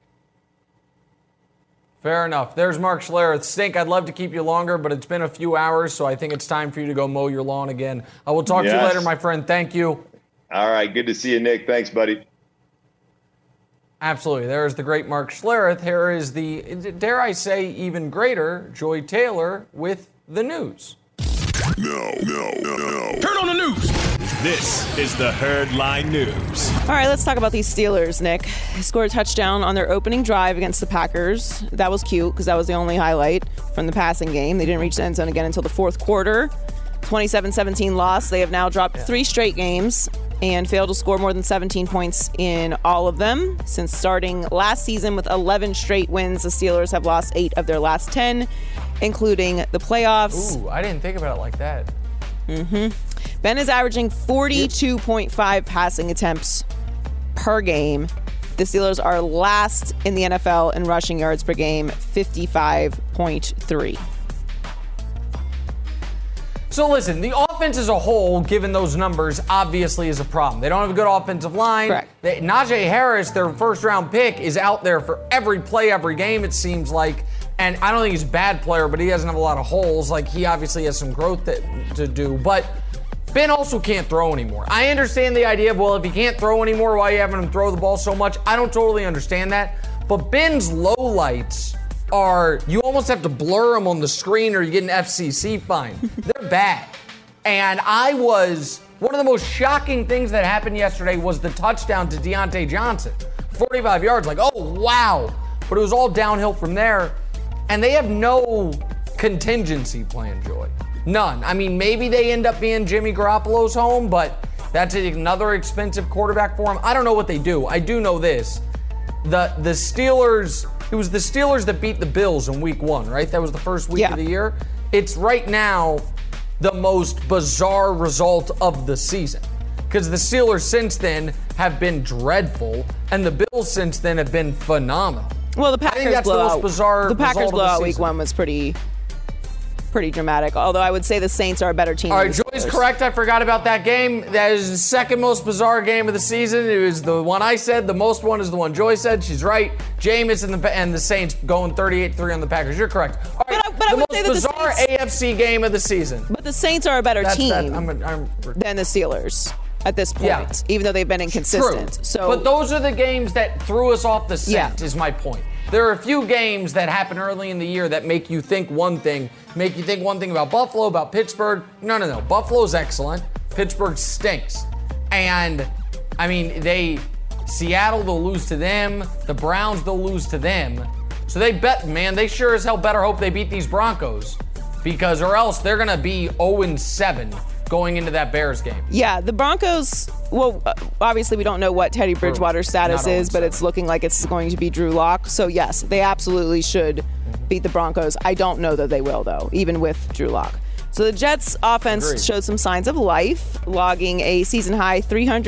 Fair enough. There's Mark Schlereth. Stink, I'd love to keep you longer, but it's been a few hours, so I think it's time for you to go mow your lawn again. I will talk to you later, my friend. Thank you. All right. Good to see you, Nick. Thanks, buddy. Absolutely. There's the great Mark Schlereth. Here is the, dare I say, even greater Joy Taylor with the news. No. Turn on the news. This is the Herd Line News. All right, let's talk about these Steelers, Nick. They scored a touchdown on their opening drive against the Packers. That was cute because that was the only highlight from the passing game. They didn't reach the end zone again until the fourth quarter. 27-17 loss. They have now dropped 3 straight games and failed to score more than 17 points in all of them. Since starting last season with 11 straight wins, the Steelers have lost 8 of their last 10, including the playoffs. Ooh, I didn't think about it like that. Ben is averaging 42.5 passing attempts per game. The Steelers are last in the NFL in rushing yards per game, 55.3. So listen, the offense as a whole, given those numbers, obviously is a problem. They don't have a good offensive line. Correct. Najee Harris, their first-round pick, is out there for every play, every game, it seems like. And I don't think he's a bad player, but he doesn't have a lot of holes. Like, he obviously has some growth to do. But Ben also can't throw anymore. I understand the idea of, well, if he can't throw anymore, why are you having him throw the ball so much? I don't totally understand that. But Ben's lowlights are, you almost have to blur them on the screen or you get an FCC fine. They're bad. And one of the most shocking things that happened yesterday was the touchdown to Deontay Johnson. 45 yards, like, oh, wow. But it was all downhill from there. And they have no contingency plan, Joy. None. I mean, maybe they end up being Jimmy Garoppolo's home, but that's another expensive quarterback for him. I don't know what they do. I do know this. The Steelers, it was the Steelers that beat the Bills in week 1, right? That was the first week of the year. It's right now the most bizarre result of the season. Because the Steelers since then have been dreadful, and the Bills since then have been phenomenal. Well, the Packers blowout. The Packers blowout week 1 was pretty dramatic. Although I would say the Saints are a better team. All right, Joy's correct. I forgot about that game. That is the second most bizarre game of the season. It was the one I said. The most one is the one Joy said. She's right. Jameis and the Saints going 38-3 on the Packers. You're correct. All right, but I would most say that bizarre AFC game of the season. But the Saints are a better team than the Steelers at this point, even though they've been inconsistent. True. So, but those are the games that threw us off the scent, is my point. There are a few games that happen early in the year that make you think one thing about Buffalo, about Pittsburgh. No. Buffalo's excellent. Pittsburgh stinks. And, I mean, Seattle, they'll lose to them. The Browns, they'll lose to them. So they sure as hell better hope they beat these Broncos. Or else they're going to be 0-7 going into that Bears game. Yeah, the Broncos, well, obviously we don't know what Teddy Bridgewater's status is, but it's looking like it's going to be Drew Lock. So, yes, they absolutely should beat the Broncos. I don't know that they will, though, even with Drew Lock. So the Jets' offense showed some signs of life, logging a season-high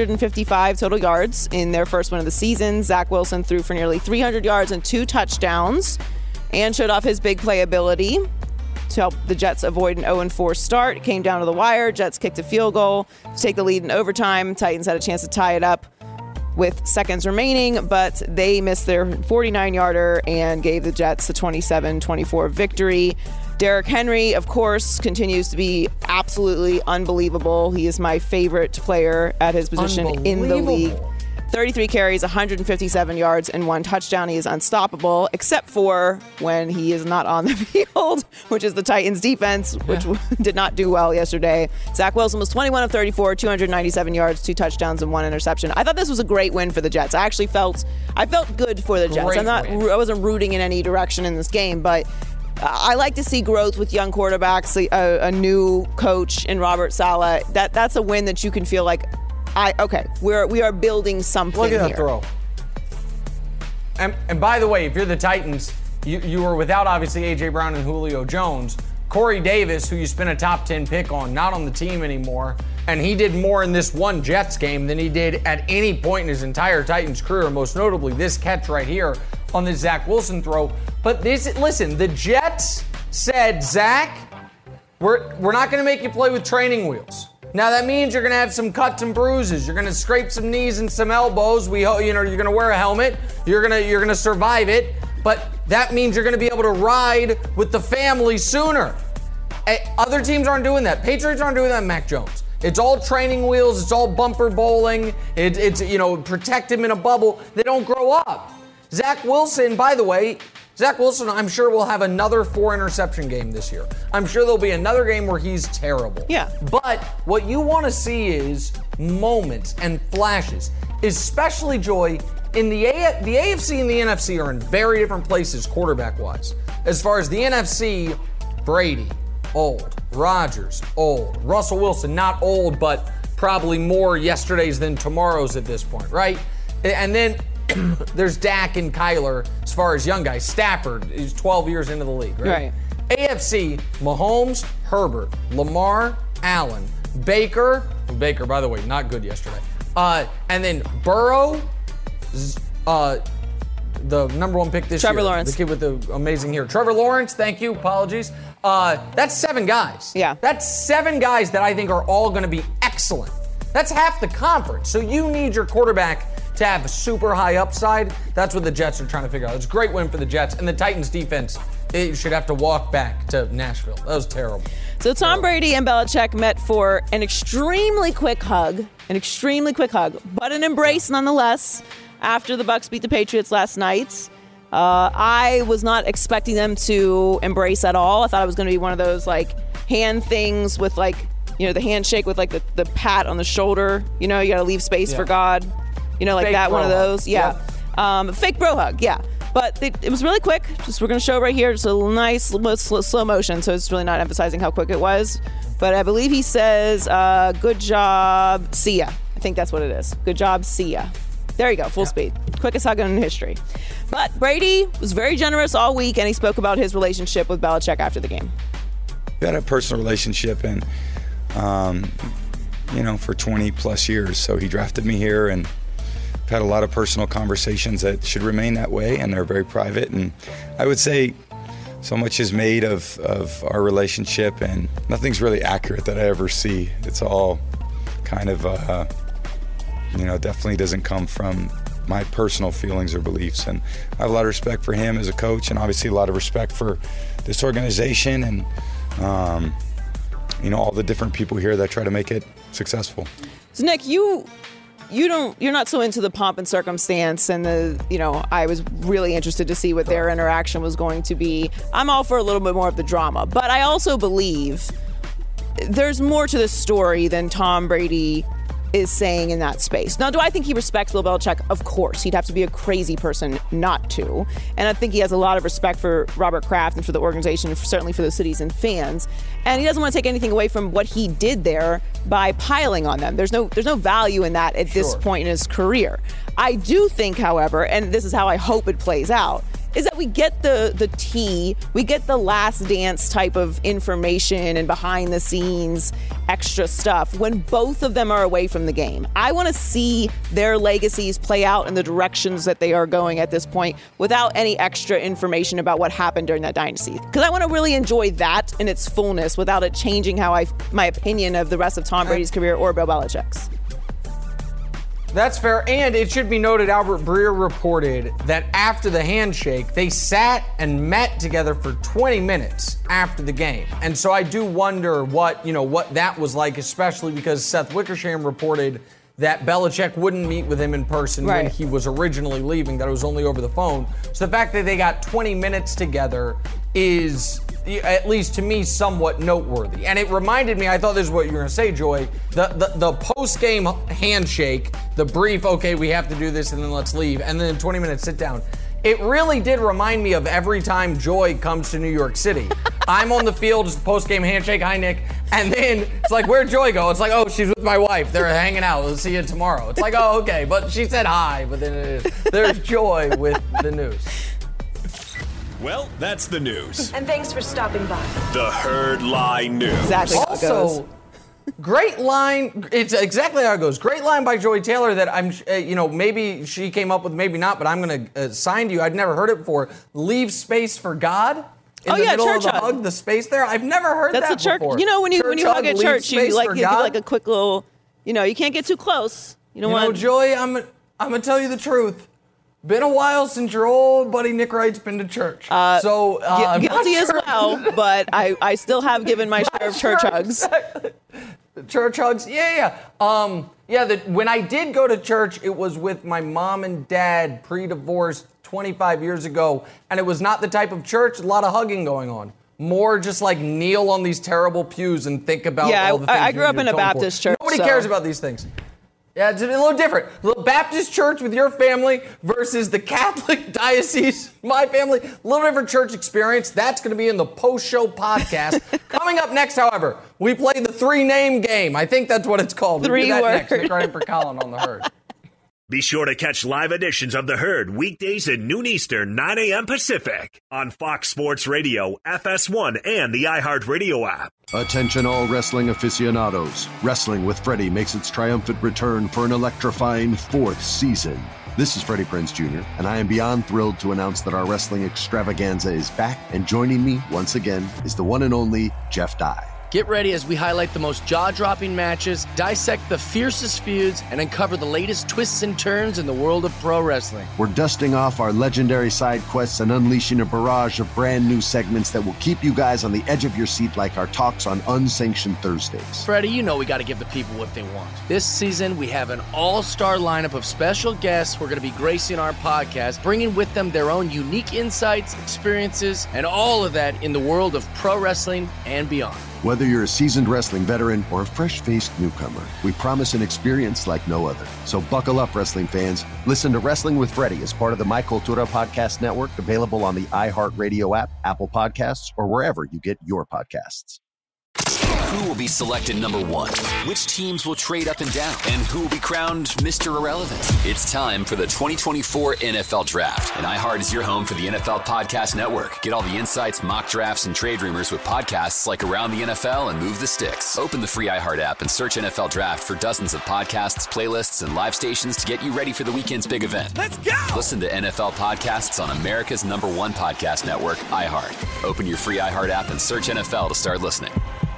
355 total yards in their first win of the season. Zach Wilson threw for nearly 300 yards and 2 touchdowns and showed off his big play ability to help the Jets avoid an 0-4 start. It came down to the wire. Jets kicked a field goal to take the lead in overtime. Titans had a chance to tie it up with seconds remaining, but they missed their 49-yarder and gave the Jets the 27-24 victory. Derrick Henry, of course, continues to be absolutely unbelievable. He is my favorite player at his position in the league. 33 carries, 157 yards, and 1 touchdown. He is unstoppable, except for when he is not on the field, which is the Titans' defense, which did not do well yesterday. Zach Wilson was 21 of 34, 297 yards, 2 touchdowns, and 1 interception. I thought this was a great win for the Jets. I felt good for the Jets. I wasn't rooting in any direction in this game, but I like to see growth with young quarterbacks, a new coach in Robert Saleh. That's a win that you can feel like, we are building something here. Look at that throw. And by the way, if you're the Titans, you were without obviously A.J. Brown and Julio Jones. Corey Davis, who you spent a top 10 pick on, not on the team anymore, and he did more in this one Jets game than he did at any point in his entire Titans career, most notably this catch right here on the Zach Wilson throw. But listen, the Jets said, Zach, we're not going to make you play with training wheels. Now that means you're going to have some cuts and bruises. You're going to scrape some knees and some elbows. You're going to wear a helmet. You're going to survive it. But that means you're going to be able to ride with the family sooner. Other teams aren't doing that. Patriots aren't doing that, Mac Jones. It's all training wheels. It's all bumper bowling. It's protect him in a bubble. They don't grow up. Zach Wilson, by the way, I'm sure will have another 4-interception game this year. I'm sure there'll be another game where he's terrible. Yeah. But what you want to see is moments and flashes, especially, Joy, in the AFC and the NFC are in very different places quarterback-wise. As far as the NFC, Brady, old. Rodgers, old. Russell Wilson, not old, but probably more yesterdays than tomorrows at this point, right? And then there's Dak and Kyler as far as young guys. Stafford is 12 years into the league, right? Right. AFC, Mahomes, Herbert, Lamar, Allen, Baker, by the way, not good yesterday. And then Burrow, the number one pick this year. Trevor Lawrence. The kid with the amazing hair. Trevor Lawrence, thank you, apologies. That's 7 guys. Yeah. That's 7 guys that I think are all going to be excellent. That's half the conference. So you need your quarterback to have a super high upside. That's what the Jets are trying to figure out. It's a great win for the Jets. And the Titans defense, it should have to walk back to Nashville. That was terrible. So Tom Brady and Belichick met for an extremely quick hug, but an embrace nonetheless after the Bucs beat the Patriots last night. I was not expecting them to embrace at all. I thought it was going to be one of those like hand things with like, the handshake with like the pat on the shoulder. You got to leave space for God. Like Fake that, one of those. Yeah. Yep. Fake bro hug. Yeah. But it was really quick. We're going to show right here. Just a nice slow motion. So it's really not emphasizing how quick it was. But I believe he says, good job, see ya. I think that's what it is. Good job, see ya. There you go, full speed. Quickest hug in history. But Brady was very generous all week, and he spoke about his relationship with Belichick after the game. We had a personal relationship, and, for 20 plus years. So he drafted me here, and I've had a lot of personal conversations that should remain that way, and they're very private. And I would say so much is made of our relationship, and nothing's really accurate that I ever see. It's all kind of, definitely doesn't come from my personal feelings or beliefs. And I have a lot of respect for him as a coach, and obviously a lot of respect for this organization and, all the different people here that try to make it successful. So Nick, you're not so into the pomp and circumstance, and I was really interested to see what their interaction was going to be. I'm all for a little bit more of the drama, but I also believe there's more to this story than Tom Brady is saying in that space. Now, do I think he respects Bill Belichick? Of course. He'd have to be a crazy person not to. And I think he has a lot of respect for Robert Kraft and for the organization, certainly for the cities and fans. And he doesn't want to take anything away from what he did there by piling on them. There's no value in that at this point in his career. I do think, however, and this is how I hope it plays out, is that we get the tea, we get the last dance type of information and behind the scenes extra stuff when both of them are away from the game. I want to see their legacies play out in the directions that they are going at this point without any extra information about what happened during that dynasty. Because I want to really enjoy that in its fullness without it changing how my opinion of the rest of Tom Brady's career or Bill Belichick's. That's fair, and it should be noted Albert Breer reported that after the handshake, they sat and met together for 20 minutes after the game. And so I do wonder what that was like, especially because Seth Wickersham reported that Belichick wouldn't meet with him in person when he was originally leaving, that it was only over the phone. So the fact that they got 20 minutes together is, at least to me, somewhat noteworthy. And it reminded me, I thought this is what you were going to say, Joy, the post-game handshake, the brief, okay, we have to do this and then let's leave, and then 20 minutes sit down. It really did remind me of every time Joy comes to New York City. I'm on the field, just post-game handshake, hi Nick, and then it's like, where'd Joy go? It's like, oh, she's with my wife. They're hanging out. We'll see you tomorrow. It's like, oh, okay, but she said hi, but then there's Joy with the news. Well, that's the news. And thanks for stopping by. The Herd Lie News. Exactly how it goes. Great line. It's exactly how it goes. Great line by Joy Taylor that I'm, maybe she came up with, maybe not, but I'm going to assign to you. I'd never heard it before. Leave space for God. In the middle of the hug, the space there. I've never heard that before. That's the church. When you hug at church, you give like a quick little. You can't get too close. You don't want. Joy, I'm gonna tell you the truth. Been a while since your old buddy Nick Wright's been to church. Guilty as well, but I still have given my share of church hugs. Exactly. Church hugs, yeah. When I did go to church, it was with my mom and dad, pre-divorce, 25 years ago, and it was not the type of church, a lot of hugging going on. More just like kneel on these terrible pews and think about all the things. I grew up in a Baptist church. Nobody cares about these things. Yeah, it's a little different. The Baptist church with your family versus the Catholic diocese, my family. A little different church experience. That's going to be in the post-show podcast. Coming up next, however, we play the 3-name game. I think that's what it's called. 3 words. Next. Nick Wright for Colin on the Herd. Be sure to catch live editions of The Herd weekdays at noon Eastern, 9 a.m. Pacific on Fox Sports Radio, FS1, and the iHeartRadio app. Attention all wrestling aficionados. Wrestling with Freddie makes its triumphant return for an electrifying 4th season. This is Freddie Prinze Jr., and I am beyond thrilled to announce that our wrestling extravaganza is back, and joining me once again is the one and only Jeff Dye. Get ready as we highlight the most jaw-dropping matches, dissect the fiercest feuds, and uncover the latest twists and turns in the world of pro wrestling. We're dusting off our legendary side quests and unleashing a barrage of brand new segments that will keep you guys on the edge of your seat like our talks on Unsanctioned Thursdays. Freddie, you know we got to give the people what they want. This season, we have an all-star lineup of special guests who are going to be gracing our podcast, bringing with them their own unique insights, experiences, and all of that in the world of pro wrestling and beyond. Whether you're a seasoned wrestling veteran or a fresh-faced newcomer, we promise an experience like no other. So buckle up, wrestling fans. Listen to Wrestling with Freddie as part of the My Cultura Podcast Network, available on the iHeartRadio app, Apple Podcasts, or wherever you get your podcasts. Who will be selected number one? Which teams will trade up and down? And who will be crowned Mr. Irrelevant? It's time for the 2024 NFL Draft. And iHeart is your home for the NFL Podcast Network. Get all the insights, mock drafts, and trade rumors with podcasts like Around the NFL and Move the Sticks. Open the free iHeart app and search NFL Draft for dozens of podcasts, playlists, and live stations to get you ready for the weekend's big event. Let's go! Listen to NFL podcasts on America's #1 podcast network, iHeart. Open your free iHeart app and search NFL to start listening.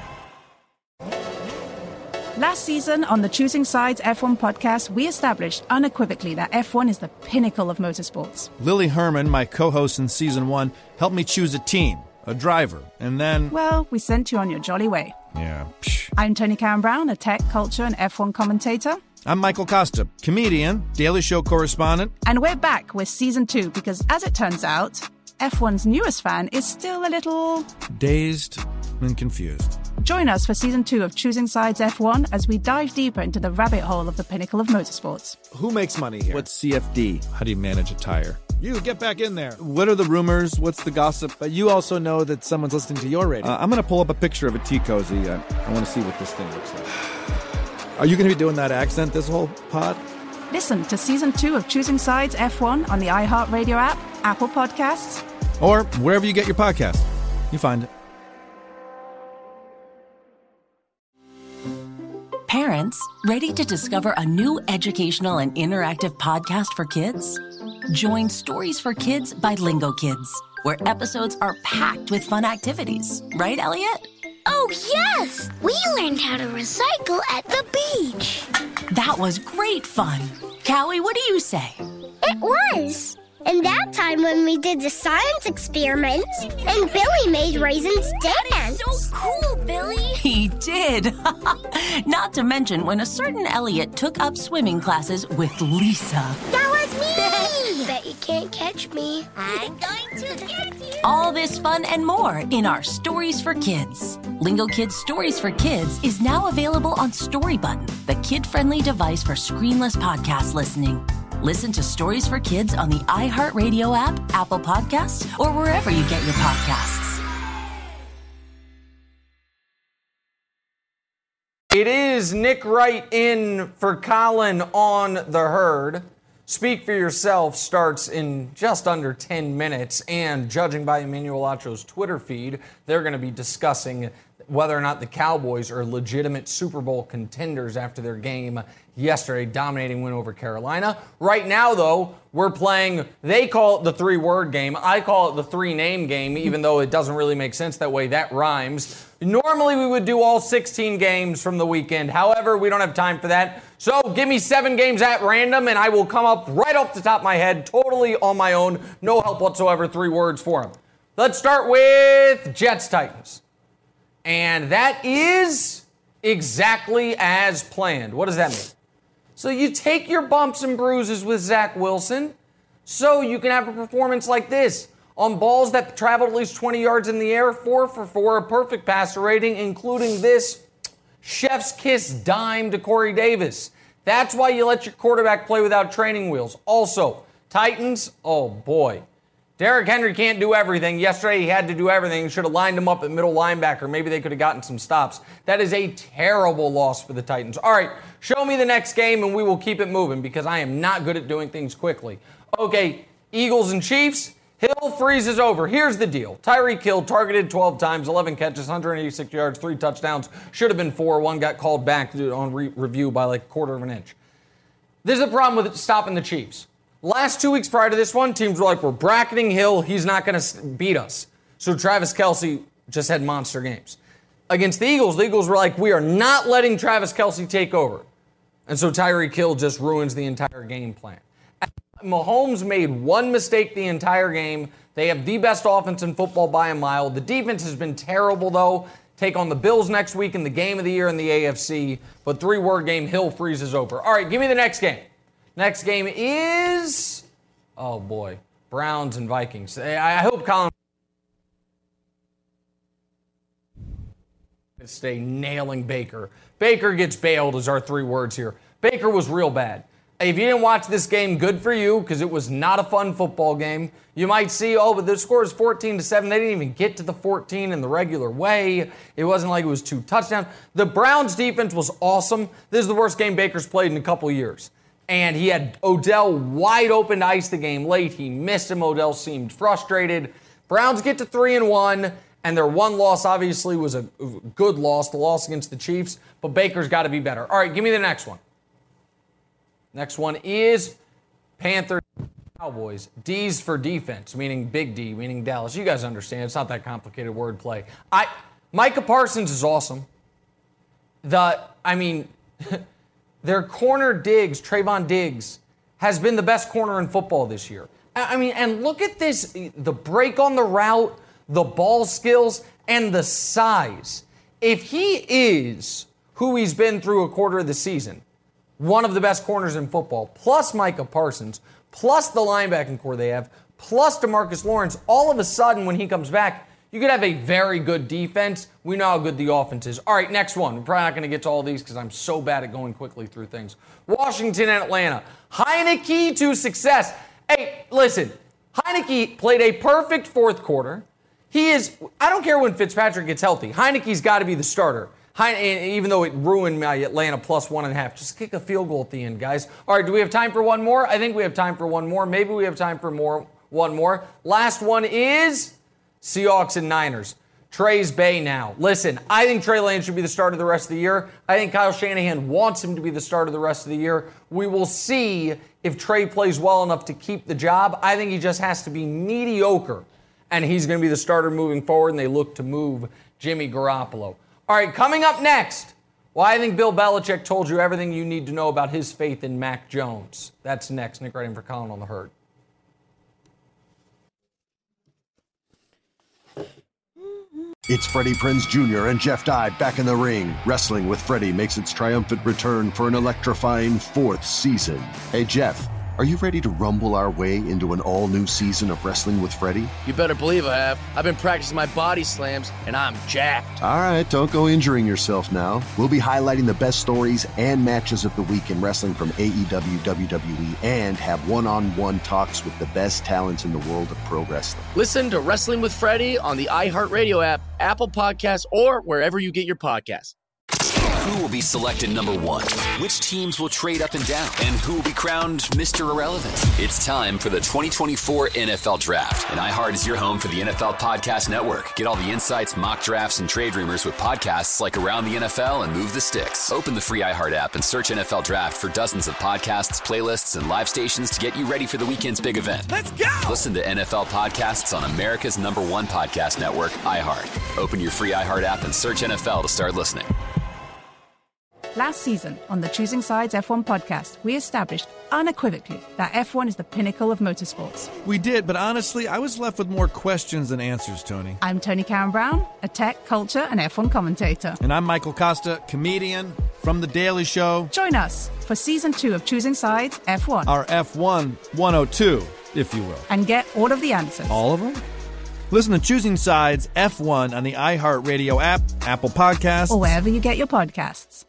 Last season on the Choosing Sides F1 podcast, we established unequivocally that F1 is the pinnacle of motorsports. Lily Herman, my co-host in Season 1, helped me choose a team, a driver, and then... Well, we sent you on your jolly way. Yeah. I'm Tony Karen Brown, a tech, culture, and F1 commentator. I'm Michael Costa, comedian, Daily Show correspondent. And we're back with Season 2 because, as it turns out, F1's newest fan is still a little... dazed and confused. Join us for Season 2 of Choosing Sides F1 as we dive deeper into the rabbit hole of the pinnacle of motorsports. Who makes money here? What's CFD? How do you manage a tire? You, get back in there. What are the rumors? What's the gossip? But you also know that someone's listening to your radio. I'm going to pull up a picture of a tea cozy. I want to see what this thing looks like. Are you going to be doing that accent this whole pod? Listen to Season 2 of Choosing Sides F1 on the iHeartRadio app, Apple Podcasts, or wherever you get your podcast. You find it. Parents, ready to discover a new educational and interactive podcast for kids? Join Stories for Kids by Lingo Kids, where episodes are packed with fun activities. Right, Elliot? Oh, yes! We learned how to recycle at the beach. That was great fun. Callie, what do you say? It was. And that time when we did the science experiments and Billy made raisins dance. So cool, Billy. He did. Not to mention when a certain Elliot took up swimming classes with Lisa. That was me. Bet you can't catch me. I'm going to get you. All this fun and more in our Stories for Kids. Lingo Kids Stories for Kids is now available on Story Button, the kid-friendly device for screenless podcast listening. Listen to Stories for Kids on the iHeartRadio app, Apple Podcasts, or wherever you get your podcasts. It is Nick Wright in for Colin on The Herd. Speak for Yourself starts in just under 10 minutes, and judging by Emmanuel Acho's Twitter feed, they're going to be discussing whether or not the Cowboys are legitimate Super Bowl contenders after their game yesterday, dominating win over Carolina. Right now, though, we're playing, they call it the 3-word game. I call it the 3-name game, even though it doesn't really make sense that way. That rhymes. Normally, we would do all 16 games from the weekend. However, we don't have time for that. So give me 7 games at random, and I will come up right off the top of my head, totally on my own. No help whatsoever, 3 words for them. Let's start with Jets-Titans. And that is exactly as planned. What does that mean? So you take your bumps and bruises with Zach Wilson so you can have a performance like this. On balls that traveled at least 20 yards in the air, 4 for 4, a perfect passer rating, including this chef's kiss dime to Corey Davis. That's why you let your quarterback play without training wheels. Also, Titans, oh boy. Derrick Henry can't do everything. Yesterday he had to do everything. He should have lined him up at middle linebacker. Maybe they could have gotten some stops. That is a terrible loss for the Titans. All right, show me the next game and we will keep it moving because I am not good at doing things quickly. Okay, Eagles and Chiefs. Hill freezes over. Here's the deal. Tyreek Hill targeted 12 times, 11 catches, 186 yards, 3 touchdowns. Should have been 4. One got called back on review by like a quarter of an inch. This is the problem with stopping the Chiefs. Last 2 weeks prior to this one, teams were like, we're bracketing Hill. He's not going to beat us. So Travis Kelce just had monster games. Against the Eagles were like, we are not letting Travis Kelce take over. And so Tyreek Hill just ruins the entire game plan. Mahomes made one mistake the entire game. They have the best offense in football by a mile. The defense has been terrible, though. Take on the Bills next week in the game of the year in the AFC. But 3-word game, Hill freezes over. All right, give me the next game. Next game is, oh boy, Browns and Vikings. I hope Colin stay nailing Baker. Baker gets bailed is our 3 words here. Baker was real bad. If you didn't watch this game, good for you, because it was not a fun football game. You might see, but the score is 14-7. They didn't even get to the 14 in the regular way. It wasn't like it was 2 touchdowns. The Browns defense was awesome. This is the worst game Baker's played in a couple years. And he had Odell wide open to ice the game late. He missed him. Odell seemed frustrated. Browns get to 3-1, and their one loss obviously was a good loss, the loss against the Chiefs. But Baker's got to be better. All right, give me the next one. Next one is Panthers, Cowboys. D's for defense, meaning Big D, meaning Dallas. You guys understand. It's not that complicated wordplay. Micah Parsons is awesome. Their corner Diggs, Trayvon Diggs, has been the best corner in football this year. And look at this, the break on the route, the ball skills, and the size. If he is who he's been through a quarter of the season, one of the best corners in football, plus Micah Parsons, plus the linebacking core they have, plus DeMarcus Lawrence, all of a sudden when he comes back, you could have a very good defense. We know how good the offense is. All right, next one. We're probably not going to get to all these because I'm so bad at going quickly through things. Washington and Atlanta. Heineke to success. Hey, listen. Heineke played a perfect fourth quarter. I don't care when Fitzpatrick gets healthy. Heineke's got to be the starter. Even though it ruined my Atlanta plus 1.5. Just kick a field goal at the end, guys. All right, do we have time for one more? I think we have time for one more. Maybe we have time for one more. Last one is Seahawks and Niners. Trey's Bay now. Listen, I think Trey Lance should be the starter the rest of the year. I think Kyle Shanahan wants him to be the starter the rest of the year. We will see if Trey plays well enough to keep the job. I think he just has to be mediocre, and he's going to be the starter moving forward, and they look to move Jimmy Garoppolo. All right, coming up next, why I think Bill Belichick told you everything you need to know about his faith in Mac Jones. That's next. Nick Wright for Colin on the Herd. It's Freddie Prinze Jr. and Jeff Dye back in the ring. Wrestling with Freddie makes its triumphant return for an electrifying 4th season. Hey, Jeff, are you ready to rumble our way into an all-new season of Wrestling with Freddie? You better believe I have. I've been practicing my body slams, and I'm jacked. All right, don't go injuring yourself now. We'll be highlighting the best stories and matches of the week in wrestling from AEW, WWE, and have one-on-one talks with the best talents in the world of pro wrestling. Listen to Wrestling with Freddie on the iHeartRadio app, Apple Podcasts, or wherever you get your podcasts. Who will be selected number 1? Which teams will trade up and down? And who will be crowned Mr. Irrelevant? It's time for the 2024 NFL Draft. And iHeart is your home for the NFL Podcast Network. Get all the insights, mock drafts, and trade rumors with podcasts like Around the NFL and Move the Sticks. Open the free iHeart app and search NFL Draft for dozens of podcasts, playlists, and live stations to get you ready for the weekend's big event. Let's go! Listen to NFL podcasts on America's #1 podcast network, iHeart. Open your free iHeart app and search NFL to start listening. Last season on the Choosing Sides F1 podcast, we established unequivocally that F1 is the pinnacle of motorsports. We did, but honestly, I was left with more questions than answers, Tony. I'm Tony Karen Brown, a tech, culture, and F1 commentator. And I'm Michael Costa, comedian from The Daily Show. Join us for Season 2 of Choosing Sides F1. Our F1 102, if you will. And get all of the answers. All of them? Listen to Choosing Sides F1 on the iHeartRadio app, Apple Podcasts, or wherever you get your podcasts.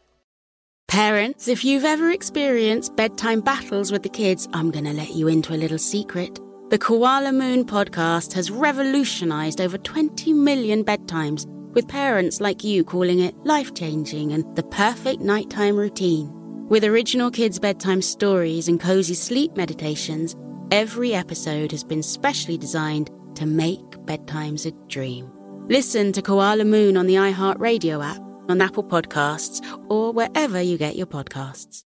Parents, if you've ever experienced bedtime battles with the kids, I'm going to let you into a little secret. The Koala Moon podcast has revolutionized over 20 million bedtimes, with parents like you calling it life-changing and the perfect nighttime routine. With original kids' bedtime stories and cozy sleep meditations, every episode has been specially designed to make bedtimes a dream. Listen to Koala Moon on the iHeartRadio app, on Apple Podcasts, or wherever you get your podcasts.